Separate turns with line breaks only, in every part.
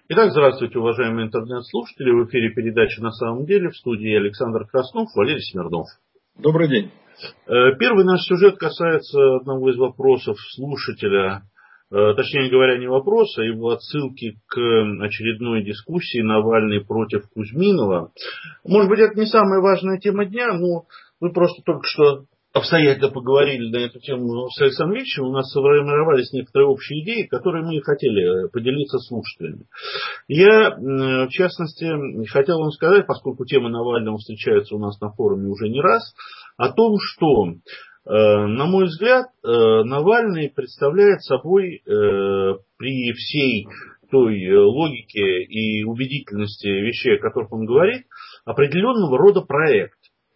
Итак, здравствуйте, уважаемые интернет-слушатели. В эфире передача «На самом деле», в студии Александр Краснов, Валерий Смирнов.
Добрый день.
Первый наш сюжет касается одного из вопросов слушателя, точнее говоря, не вопроса, а его отсылки к очередной дискуссии Навальный против Кузьминова. Может быть, это не самая важная тема дня, но мы просто только что обстоятельно поговорили на эту тему с Александром Ильичем, у нас сформировались некоторые общие идеи, которые мы хотели поделиться с слушателями. Я, в частности, хотел вам сказать, поскольку тема Навального встречается у нас на форуме уже не раз, о том, что, на мой взгляд, Навальный представляет собой при всей той логике и убедительности вещей, о которых он говорит, определенного рода проект.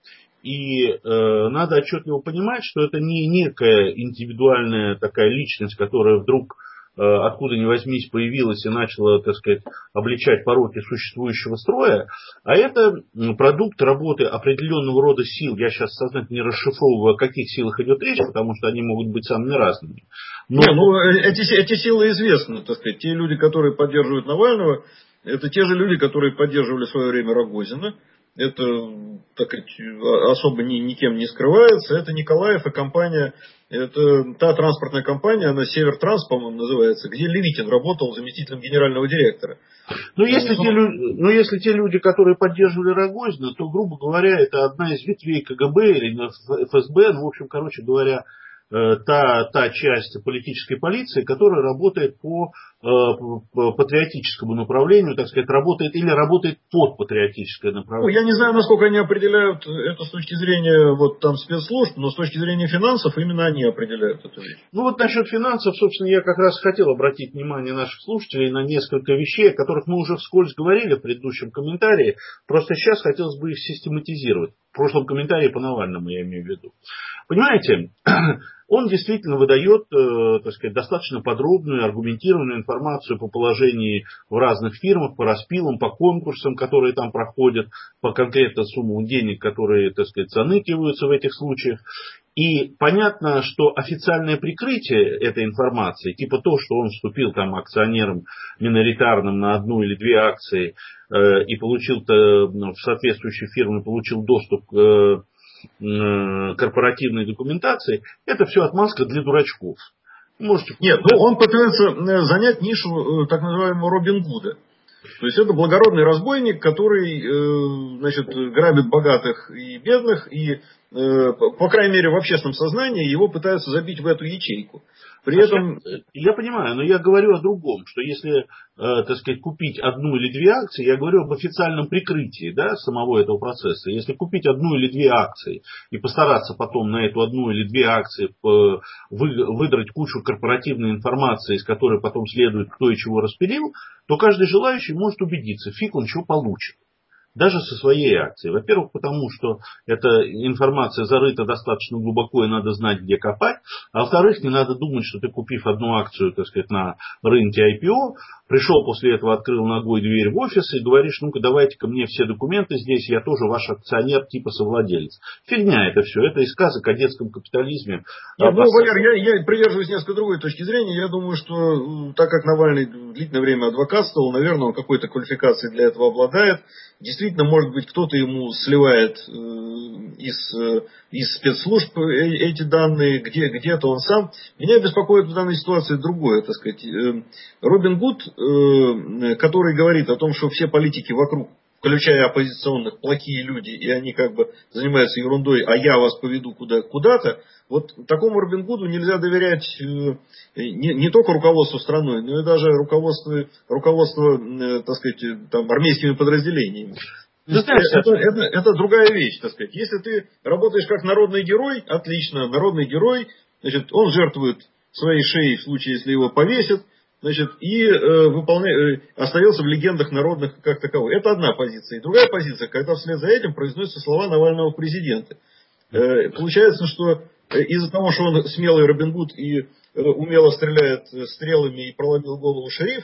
И надо отчетливо понимать, что это не некая индивидуальная такая личность, которая вдруг откуда ни возьмись появилась и начала, так сказать, обличать пороки существующего строя, а это продукт работы определенного рода сил. Я сейчас сознательно не расшифровываю, о каких силах идет речь, потому что они могут быть самыми разными. Но...
Эти силы известны, так сказать. Те люди, которые поддерживают Навального, это те же люди, которые поддерживали в свое время Рогозина. Это, так сказать, особо никем не скрывается. Это Николаев и компания, это та транспортная компания, она Севертранс, по-моему, называется, где Левитин работал заместителем генерального директора.
Если те люди, которые поддерживали Рогозина, то, грубо говоря, это одна из ветвей КГБ или ФСБ, короче говоря, та часть политической полиции, которая работает по патриотическому направлению, так сказать, работает под патриотическое направление.
Я не знаю, насколько они определяют это с точки зрения спецслужб, но с точки зрения финансов именно они определяют эту вещь.
Насчет финансов, собственно, я как раз хотел обратить внимание наших слушателей на несколько вещей, о которых мы уже вскользь говорили в предыдущем комментарии. Просто сейчас хотелось бы их систематизировать. В прошлом комментарии по Навальному я имею в виду. Понимаете, он действительно выдает, так сказать, достаточно подробную, аргументированную информацию по положению в разных фирмах, по распилам, по конкурсам, которые там проходят, по конкретной суммам денег, которые, так сказать, заныкиваются в этих случаях. И понятно, что официальное прикрытие этой информации, типа то, что он вступил там акционером миноритарным на одну или две акции и получил в соответствующей фирме получил доступ к корпоративной документации, это все отмазка для дурачков.
Он пытается занять нишу так называемого Робин Гуда. То есть это благородный разбойник, который грабит богатых и бедных, и, по крайней мере, в общественном сознании его пытаются забить в эту ячейку. При этом...
Я понимаю, но я говорю о другом, что если, так сказать, купить одну или две акции, я говорю об официальном прикрытии, да, самого этого процесса. Если купить одну или две акции и постараться потом на эту одну или две акции выдрать кучу корпоративной информации, из которой потом следует, кто и чего распилил, то каждый желающий может убедиться, фиг он чего получит. Даже со своей акцией. Во-первых, потому что эта информация зарыта достаточно глубоко и надо знать, где копать. А во-вторых, не надо думать, что ты, купив одну акцию, так сказать, на рынке IPO, пришел после этого, открыл ногой дверь в офис и говоришь, ну-ка давайте-ка мне все документы здесь, я тоже ваш акционер, типа совладелец. Фигня это все. Это из сказок о детском капитализме.
Валер, я придерживаюсь несколько другой точки зрения. Я думаю, что так как Навальный длительное время адвокатствовал, наверное, он какой-то квалификацией для этого обладает. Действительно, может быть, кто-то ему сливает из спецслужб эти данные, где-то он сам. Меня беспокоит в данной ситуации другое, так сказать. Робин Гуд, который говорит о том, что все политики вокруг, включая оппозиционных, плохие люди, и они как бы занимаются ерундой, а я вас поведу куда-то. Вот такому Робин Гуду нельзя доверять не только руководству страной, но и даже руководству так сказать, там, армейскими подразделениями. Это другая вещь, так сказать. Если ты работаешь как народный герой, отлично, народный герой, значит, он жертвует своей шеей в случае, если его повесят, значит, и остается в легендах народных как таковой. Это одна позиция. И другая позиция, когда вслед за этим произносятся слова Навального президента. Получается, что из-за того, что он смелый Робин Гуд и умело стреляет стрелами и проломил голову шерифу,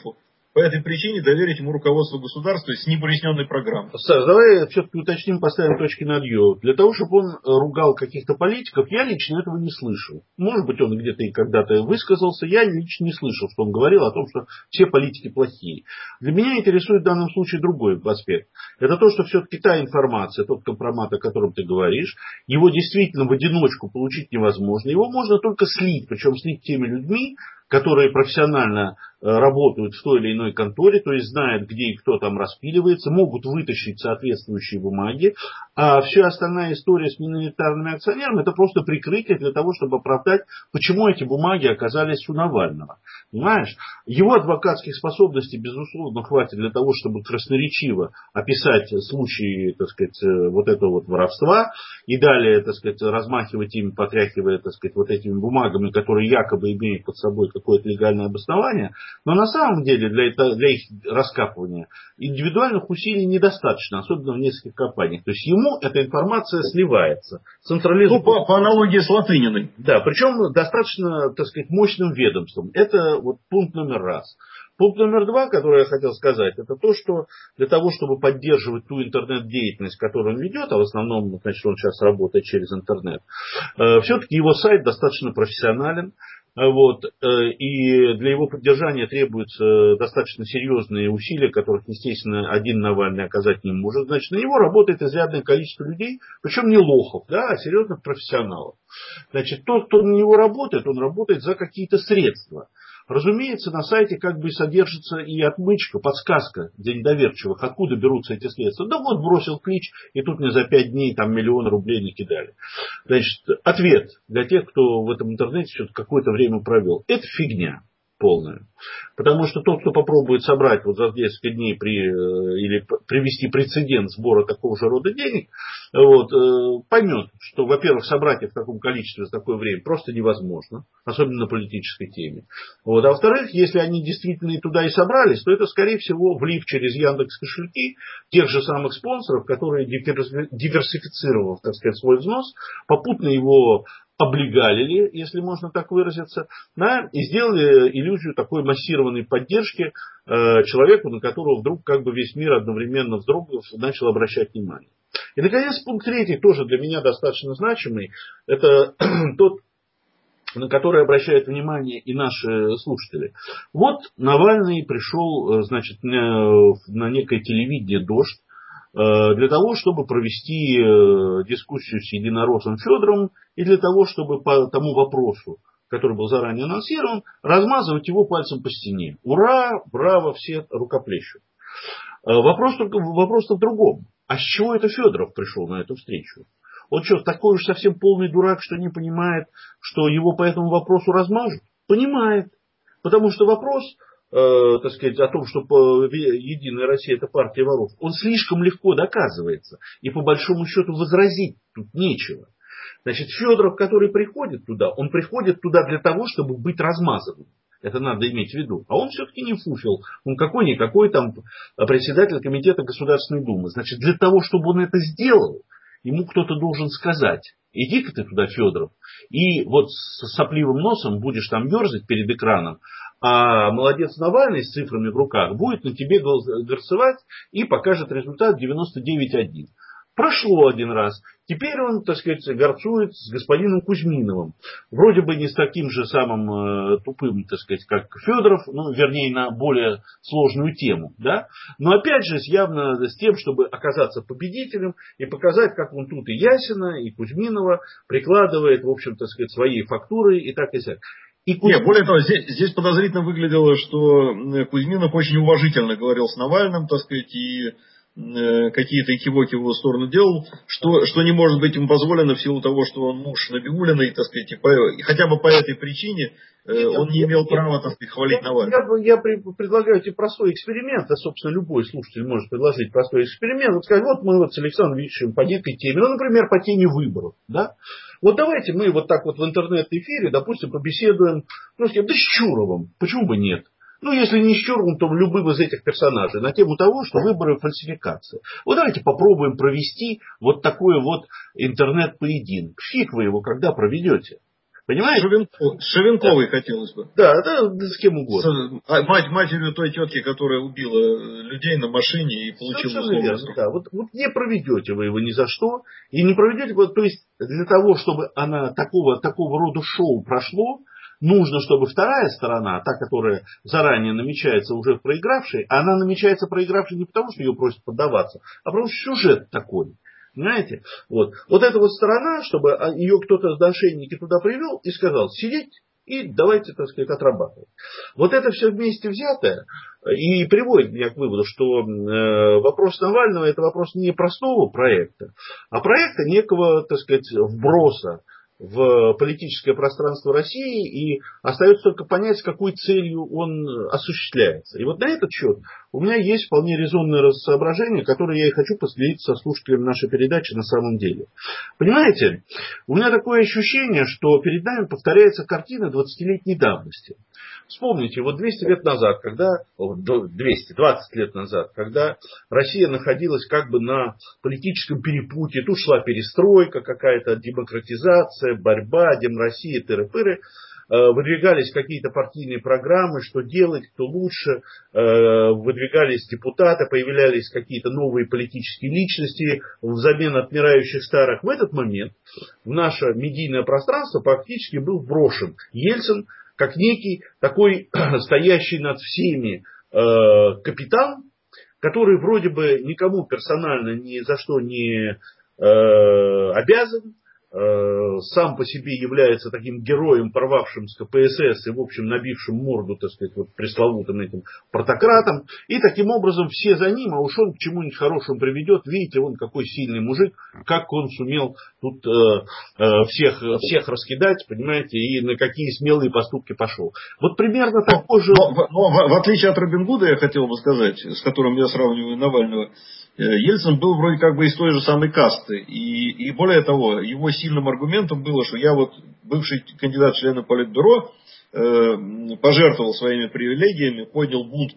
по этой причине доверить ему руководство государства с непроясненной программой.
Саш, давай все-таки уточним, поставим точки над «ё». Для того, чтобы он ругал каких-то политиков, я лично этого не слышал. Может быть, он где-то и когда-то высказался, я лично не слышал, что он говорил о том, что все политики плохие. Для меня интересует в данном случае другой аспект. Это то, что все-таки та информация, тот компромат, о котором ты говоришь, его действительно в одиночку получить невозможно. Его можно только слить, причем слить теми людьми, которые профессионально работают в той или иной конторе, то есть знают, где и кто там распиливается, могут вытащить соответствующие бумаги, а вся остальная история с миноритарными акционерами — это просто прикрытие для того, чтобы оправдать, почему эти бумаги оказались у Навального. Понимаешь? Его адвокатских способностей, безусловно, хватит для того, чтобы красноречиво описать случаи, так сказать, вот этого вот воровства, и далее, так сказать, размахивать ими, потряхивая, так сказать, вот этими бумагами, которые якобы имеют под собой какое-то легальное обоснование. Но на самом деле для их раскапывания индивидуальных усилий недостаточно, особенно в нескольких компаниях. То есть ему эта информация сливается, централизуется.
Ну, по аналогии с Латыниной.
Да, причем достаточно, так сказать, мощным ведомством. Это вот пункт номер раз. Пункт номер два, который я хотел сказать, это то, что для того, чтобы поддерживать ту интернет-деятельность, которую он ведет, а в основном, значит, он сейчас работает через интернет, все-таки его сайт достаточно профессионален. Вот, и для его поддержания требуются достаточно серьезные усилия, которых, естественно, один Навальный оказать не может. Значит, на него работает изрядное количество людей, причем не лохов, да, а серьезных профессионалов. Значит, тот, кто на него работает, он работает за какие-то средства. Разумеется, на сайте как бы содержится и отмычка, подсказка для недоверчивых, откуда берутся эти средства. Да вот бросил клич, и тут мне за 5 дней там миллион рублей накидали. Значит, ответ для тех, кто в этом интернете все какое-то время провел. Это фигня полная. Потому что тот, кто попробует собрать вот за несколько дней или привести прецедент сбора такого же рода денег, вот, поймет, что, во-первых, собрать их в таком количестве за такое время просто невозможно, особенно на политической теме. Вот. А во-вторых, если они действительно и туда и собрались, то это, скорее всего, влив через Яндекс кошельки тех же самых спонсоров, которые, диверсифицировав, так сказать, свой взнос, попутно его облегалили, если можно так выразиться, да, и сделали иллюзию такой массированной поддержки человеку, на которого вдруг как бы весь мир одновременно вздрогнув начал обращать внимание. И, наконец, пункт третий, тоже для меня достаточно значимый, это тот, на который обращают внимание и наши слушатели. Вот Навальный пришел, значит, на некое телевидение «Дождь», для того, чтобы провести дискуссию с единороссом Федоровым и для того, чтобы по тому вопросу, который был заранее анонсирован, размазывать его пальцем по стене. Ура, браво, все рукоплещут. Вопрос-то в другом. А с чего это Федоров пришел на эту встречу? Он что, такой уж совсем полный дурак, что не понимает, что его по этому вопросу размажут? Понимает. Потому что вопрос, так сказать, о том, что Единая Россия — это партия воров, он слишком легко доказывается. И по большому счету возразить тут нечего. Значит, Федоров, который приходит туда, он приходит туда для того, чтобы быть размазанным. Это надо иметь в виду. А он все-таки не фуфел. Он какой-никакой там председатель комитета Государственной Думы. Значит, для того, чтобы он это сделал, ему кто-то должен сказать: иди-ка ты туда, Федоров, и вот с сопливым носом будешь там ерзать перед экраном, а молодец Навальный с цифрами в руках будет на тебе горцевать и покажет результат 99,1. Прошло один раз. Теперь он, так сказать, горцует с господином Кузьминовым. Вроде бы не с таким же самым тупым, так сказать, как Федоров, ну, вернее, на более сложную тему. Да? Но опять же, явно с тем, чтобы оказаться победителем и показать, как он тут и Ясина, и Кузьминова прикладывает, в общем, так сказать, свои фактуры и так и сяк.
Нет, более того, здесь подозрительно выглядело, что Кузьминов очень уважительно говорил с Навальным, так сказать, и какие-то экивоки в его сторону делал, что не может быть ему позволено в силу того, что он муж Набиуллиной, так сказать, и хотя бы по этой причине он не имел права, так сказать, хвалить Навального.
Я предлагаю тебе простой эксперимент, а, собственно, любой слушатель может предложить простой эксперимент. Вот сказать, вот мы вот с Александром Викторовичем по некой теме, ну, например, по теме выборов, да? Вот давайте мы вот так вот в интернет-эфире, допустим, побеседуем, ну, с кем? Да с Чуровым, почему бы нет? Ну, если не с Чуровым, то любым из этих персонажей, на тему того, что выборы — фальсификация. Вот давайте попробуем провести вот такой вот интернет-поединок. Фиг вы его когда проведете. Понимаете?
С Шевенковой хотелось бы.
Да, с кем угодно.
Матерью той тетки, которая убила людей на машине и получила условный срок.
Да. Вот не проведете вы его ни за что. И не проведете, то есть для того, чтобы она такого рода шоу прошло, нужно, чтобы вторая сторона, та, которая заранее намечается уже проигравшей, она намечается проигравшей не потому, что ее просят поддаваться, а потому что сюжет такой. Понимаете? Вот эта вот сторона, чтобы ее кто-то с мошенники туда привел и сказал: сидеть и давайте, так сказать, отрабатывать. Вот это все вместе взятое и приводит меня к выводу, что вопрос Навального — это вопрос не простого проекта, а проекта некого, так сказать, вброса в политическое пространство России, и остается только понять, с какой целью он осуществляется. И вот на этот счет у меня есть вполне резонное соображение, которое я и хочу поделиться со слушателями нашей передачи на самом деле. Понимаете, у меня такое ощущение, что перед нами повторяется картина 20-летней давности. Вспомните, вот 200 лет назад, 220 лет назад, когда Россия находилась как бы на политическом перепутье, тут шла перестройка какая-то, демократизация, борьба, Демроссия, тыры-пыры, выдвигались какие-то партийные программы, что делать, кто лучше, выдвигались депутаты, появлялись какие-то новые политические личности взамен отмирающих старых. В этот момент в наше медийное пространство практически был брошен Ельцин, как некий такой стоящий над всеми капитан, который вроде бы никому персонально ни за что не обязан, сам по себе является таким героем, порвавшим с КПСС и, в общем, набившим морду, так сказать, вот пресловутым этим партократом. И таким образом все за ним, а уж он к чему-нибудь хорошему приведет. Видите, он какой сильный мужик, как он сумел тут всех раскидать, понимаете, и на какие смелые поступки пошел. Вот примерно такой же...
Но в отличие от Робин Гуда, я хотел бы сказать, с которым я сравниваю Навального, Ельцин был вроде как бы из той же самой касты. И более того, его сильным аргументом было, что я вот, бывший кандидат в члены Политбюро, пожертвовал своими привилегиями, поднял бунт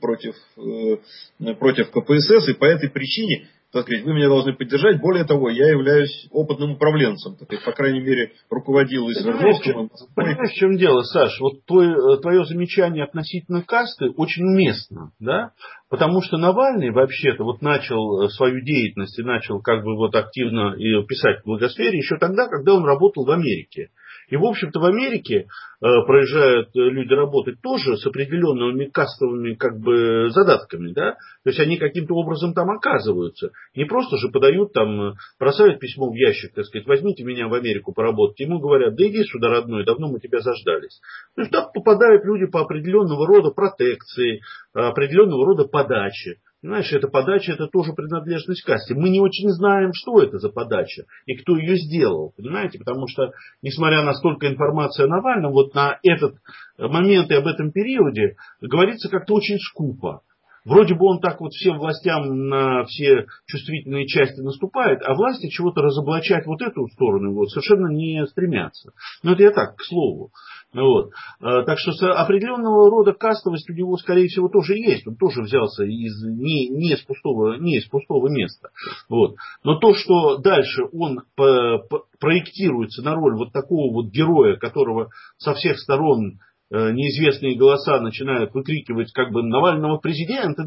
против КПСС, и по этой причине, так сказать, вы меня должны поддержать. Более того, я являюсь опытным управленцем, так сказать, по крайней мере, руководил и Свердловским.
Понимаешь, в чем дело, Саш? Вот твое замечание относительно касты очень уместно, да? Потому что Навальный вообще-то вот начал свою деятельность и начал как бы вот активно писать в благосфере еще тогда, когда он работал в Америке. И, в общем-то, в Америке проезжают люди работать тоже с определенными кастовыми как бы задатками, да? То есть они каким-то образом там оказываются. Не просто же подают там, бросают письмо в ящик, так сказать, возьмите меня в Америку поработать. Ему говорят: да иди сюда, родной, давно мы тебя заждались. То есть так попадают люди по определенного рода протекции, определенного рода подачи. Понимаешь, эта подача — это тоже принадлежность касте. Мы не очень знаем, что это за подача и кто ее сделал. Понимаете, потому что, несмотря на столько информации о Навальном, вот на этот момент и об этом периоде говорится как-то очень скупо. Вроде бы он так вот всем властям на все чувствительные части наступает, а власти чего-то разоблачать вот эту сторону вот совершенно не стремятся. Но это я так, к слову. Вот. Так что определенного рода кастовость у него, скорее всего, тоже есть. Он тоже взялся не из пустого места. Вот. Но то, что дальше он проектируется на роль вот такого вот героя, которого со всех сторон неизвестные голоса начинают выкрикивать как бы Навального президента.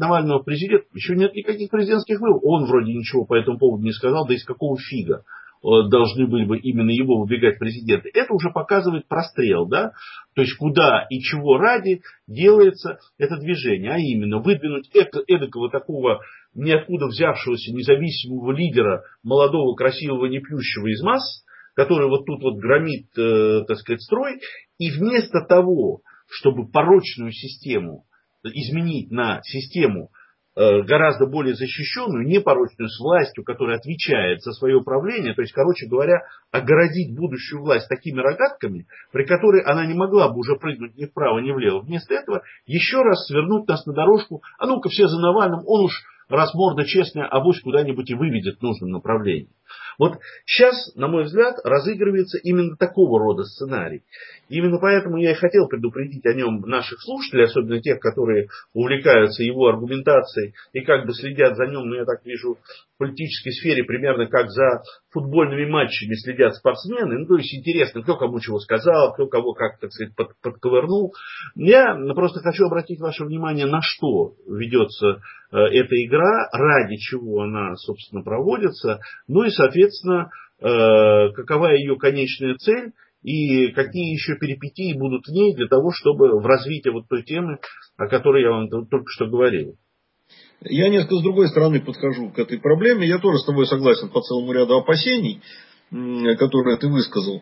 Еще нет никаких президентских выборов. Он вроде ничего по этому поводу не сказал, да из какого фига должны были бы именно его выбегать президенты. Это уже показывает прострел, да? То есть куда и чего ради делается это движение. А именно выдвинуть эдакого такого ниоткуда взявшегося независимого лидера, молодого, красивого, непьющего из масс, который вот тут вот громит, так сказать, строй, и вместо того, чтобы порочную систему изменить на систему гораздо более защищенную, непорочную, с властью, которая отвечает за свое управление, то есть, короче говоря, огородить будущую власть такими рогатками, при которой она не могла бы уже прыгнуть ни вправо, ни влево. Вместо этого еще раз свернуть нас на дорожку: а ну-ка все за Навальным, он уж раз морда честная, авось куда-нибудь и выведет в нужном направлении. Вот сейчас, на мой взгляд, разыгрывается именно такого рода сценарий. Именно поэтому я и хотел предупредить о нем наших слушателей, особенно тех, которые увлекаются его аргументацией и как бы следят за нем, я так вижу, в политической сфере примерно как за футбольными матчами следят спортсмены. То есть интересно, кто кому чего сказал, кто кого как, так сказать, подковырнул. Я просто хочу обратить ваше внимание, на что ведется эта игра, ради чего она, собственно, проводится, и, соответственно, какова ее конечная цель и какие еще перипетии будут в ней для того, чтобы в развитии вот той темы, о которой я вам только что говорил.
Я несколько с другой стороны подхожу к этой проблеме. Я тоже с тобой согласен по целому ряду опасений, которые ты высказал.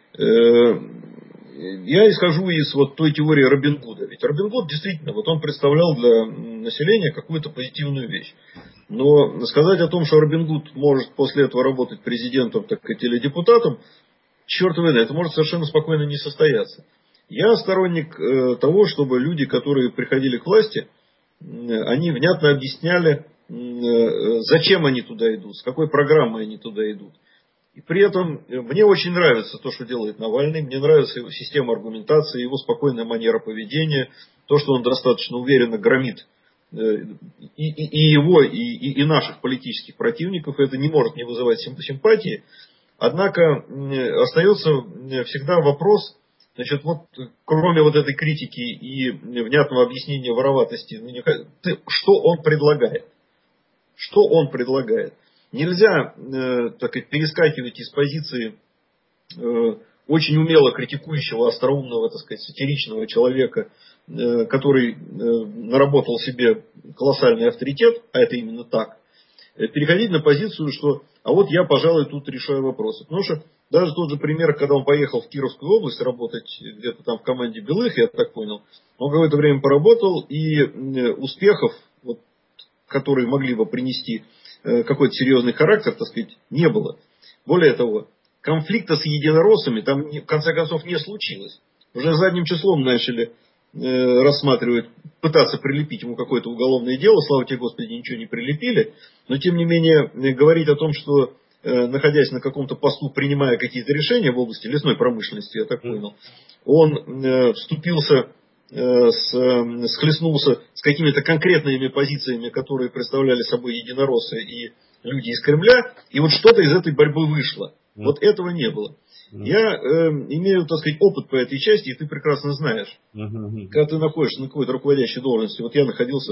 Я исхожу из вот той теории Робин Гуда. Ведь Робин Гуд действительно, вот он представлял для населения какую-то позитивную вещь. Но сказать о том, что Робин Гуд может после этого работать президентом, так сказать, или депутатом, черт возьми, это может совершенно спокойно не состояться. Я сторонник того, чтобы люди, которые приходили к власти, они внятно объясняли, зачем они туда идут, с какой программой они туда идут. И при этом мне очень нравится то, что делает Навальный, мне нравится его система аргументации, его спокойная манера поведения, то, что он достаточно уверенно громит и его, и наших политических противников, это не может не вызывать симпатии. Однако остается всегда вопрос, значит, вот кроме вот этой критики и внятного объяснения вороватости, что он предлагает? Что он предлагает? Нельзя, так сказать, перескакивать из позиции очень умело критикующего, остроумного, так сказать, сатиричного человека, который наработал себе колоссальный авторитет, а это именно так, переходить на позицию, что а вот я, пожалуй, тут решаю вопросы. Потому что даже тот же пример, когда он поехал в Кировскую область работать где-то там в команде Белых, я так понял, он какое-то время поработал, и успехов, вот, которые могли бы принести какой-то серьезный характер, так сказать, не было. Более того, конфликта с единороссами там в конце концов не случилось. Уже задним числом начали рассматривать, пытаться прилепить ему какое-то уголовное дело, слава тебе Господи, ничего не прилепили, но тем не менее говорить о том, что находясь на каком-то посту, принимая какие-то решения в области лесной промышленности, я так понял, он вступился, схлестнулся с какими-то конкретными позициями, которые представляли собой единороссы и люди из Кремля, и вот что-то из этой борьбы вышло. Вот этого не было. Я имею, так сказать, опыт по этой части, и ты прекрасно знаешь, когда ты находишься на какой-то руководящей должности, вот я находился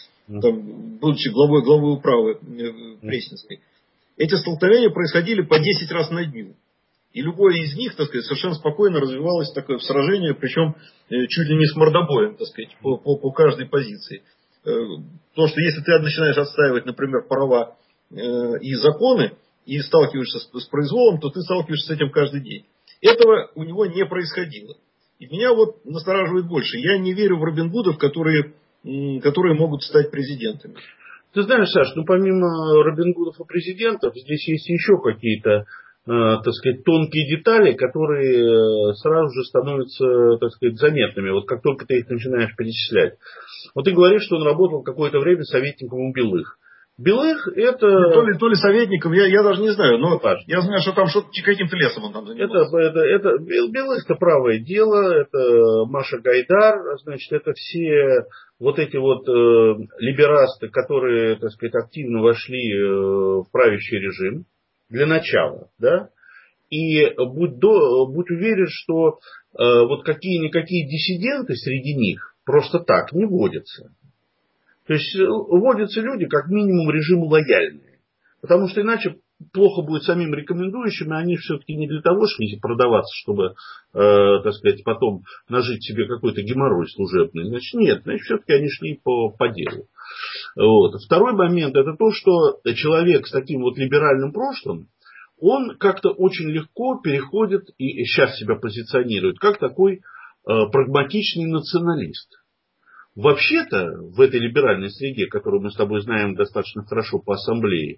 там, будучи главой управы Пресненской, эти столкновения происходили по 10 раз на дню. И любое из них, так сказать, совершенно спокойно развивалось такое сражение, причем чуть ли не с мордобоем, так сказать, по каждой позиции. Потому что если ты начинаешь отстаивать, например, права и законы, и сталкиваешься с произволом, то ты сталкиваешься с этим каждый день. Этого у него не происходило. И меня вот настораживает больше. Я не верю в Робин Гудов, которые могут стать президентами.
Ты знаешь, Саш, помимо Робин Гудов и президентов, здесь есть еще какие-то, так сказать, тонкие детали, которые сразу же становятся, так сказать, заметными, вот как только ты их начинаешь перечислять. Вот ты говоришь, что он работал какое-то время советником у Белых. Белых это...
То ли советником, я даже не знаю, но я знаю, что там каким-то лесом он там занимался.
Белых это правое дело, это Маша Гайдар, значит, это все вот эти вот либерасты, которые, так сказать, активно вошли в правящий режим, для начала, да, и будь уверен, что вот какие-никакие диссиденты среди них просто так не водятся. То есть вводятся люди, как минимум, режиму лояльные. Потому что иначе плохо будет самим рекомендующим, и они все-таки не для того, чтобы продаваться, чтобы, так сказать, потом нажить себе какой-то геморрой служебный. Значит, нет, все-таки они шли по делу. Вот. Второй момент, это то, что человек с таким вот либеральным прошлым, он как-то очень легко переходит и сейчас себя позиционирует, как такой прагматичный националист. Вообще-то в этой либеральной среде, которую мы с тобой знаем достаточно хорошо по ассамблее,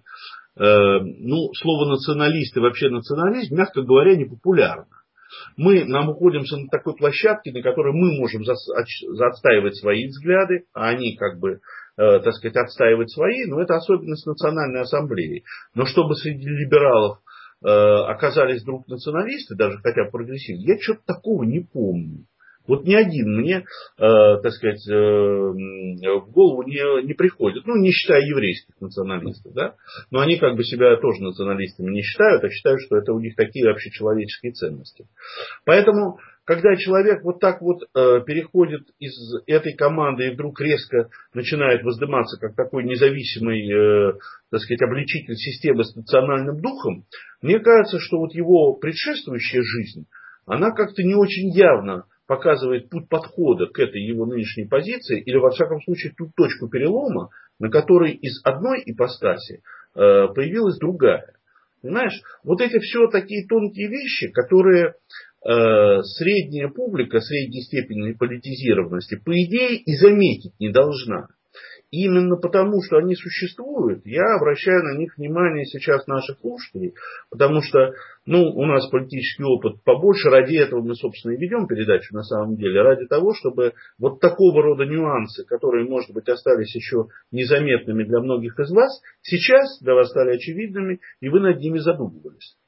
слово националист и вообще национализм, мягко говоря, не популярно. Мы находимся на такой площадке, на которой мы можем отстаивать свои взгляды, а они как бы так сказать, отстаивать свои, но это особенность национальной ассамблеи. Но чтобы среди либералов оказались вдруг националисты, даже хотя бы прогрессивные, я что-то такого не помню. Вот ни один мне, так сказать, в голову не приходит. Ну, не считая еврейских националистов, да. Но они как бы себя тоже националистами не считают, а считают, что это у них такие общечеловеческие ценности. Поэтому, когда человек вот так вот переходит из этой команды и вдруг резко начинает воздыматься как такой независимый, так сказать, обличитель системы с национальным духом, мне кажется, что вот его предшествующая жизнь, она как-то не очень явно показывает путь подхода к этой его нынешней позиции, или, во всяком случае, ту точку перелома, на которой из одной ипостаси появилась другая. Понимаешь, вот эти все такие тонкие вещи, которые средняя публика, средней степени политизированности, по идее, и заметить не должна. И именно потому, что они существуют, я обращаю на них внимание сейчас наших слушателей, потому что у нас политический опыт побольше, ради этого мы, собственно, и ведем передачу на самом деле, ради того, чтобы вот такого рода нюансы, которые, может быть, остались еще незаметными для многих из вас, сейчас для вас стали очевидными, и вы над ними задумывались.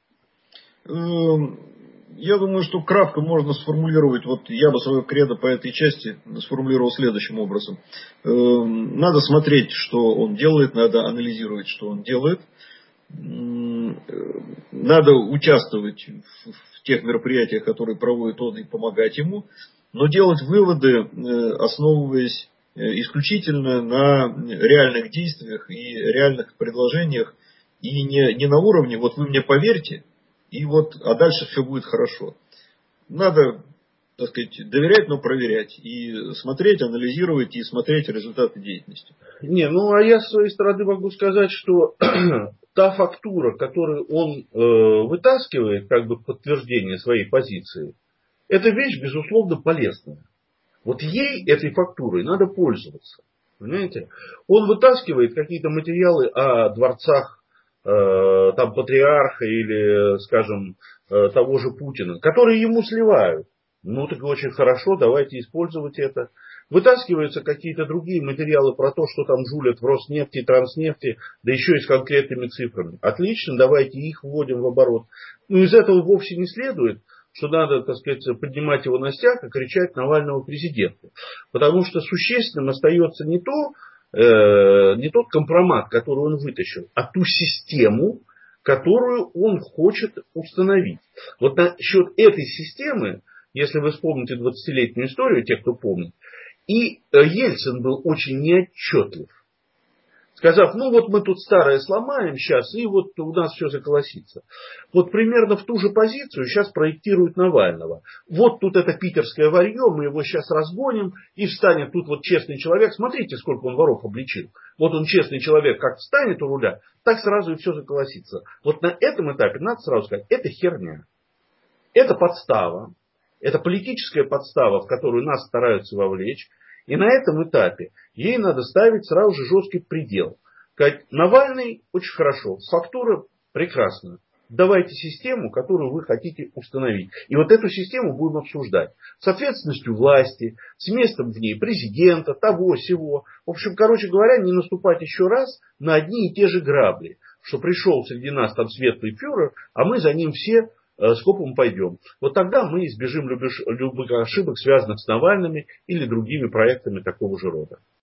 Я думаю, что кратко можно сформулировать, вот я бы свое кредо по этой части сформулировал следующим образом. Надо смотреть, что он делает, надо анализировать, что он делает. Надо участвовать в тех мероприятиях, которые проводит он, и помогать ему. Но делать выводы, основываясь исключительно на реальных действиях и реальных предложениях. И не на уровне, вот вы мне поверьте, а дальше все будет хорошо. Надо, так сказать, доверять, но проверять. И смотреть, анализировать, и смотреть результаты деятельности.
А я с своей стороны могу сказать, что та фактура, которую он вытаскивает, как бы подтверждение своей позиции, это вещь, безусловно, полезная. Вот ей, этой фактурой, надо пользоваться. Понимаете? Он вытаскивает какие-то материалы о дворцах там патриарха или, скажем, того же Путина, которые ему сливают. Так очень хорошо, давайте использовать это. Вытаскиваются какие-то другие материалы про то, что там жулят в Роснефти, Транснефти, да еще и с конкретными цифрами. Отлично, давайте их вводим в оборот. Из этого вовсе не следует, что надо, так сказать, поднимать его на стяг и кричать Навального президенту. Потому что существенным остается не тот компромат, который он вытащил, а ту систему, которую он хочет установить. Вот насчет этой системы, если вы вспомните 20-летнюю историю, те, кто помнит, и Ельцин был очень неотчетлив, сказав, мы тут старое сломаем сейчас, и вот у нас все заколосится. Вот примерно в ту же позицию сейчас проектируют Навального. Вот тут это питерское варье, мы его сейчас разгоним, и встанет тут вот честный человек. Смотрите, сколько он воров обличил. Вот он честный человек, как встанет у руля, так сразу и все заколосится. Вот на этом этапе надо сразу сказать, это херня. Это подстава. Это политическая подстава, в которую нас стараются вовлечь. И на этом этапе ей надо ставить сразу же жесткий предел. Сказать, Навальный очень хорошо, фактура прекрасна. Давайте систему, которую вы хотите установить. И вот эту систему будем обсуждать. С ответственностью власти, с местом в ней президента, того, сего. В общем, короче говоря, не наступать еще раз на одни и те же грабли. Что пришел среди нас там светлый фюрер, а мы за ним все скопом пойдем. Вот тогда мы избежим любых ошибок, связанных с Навальными или другими проектами такого же рода.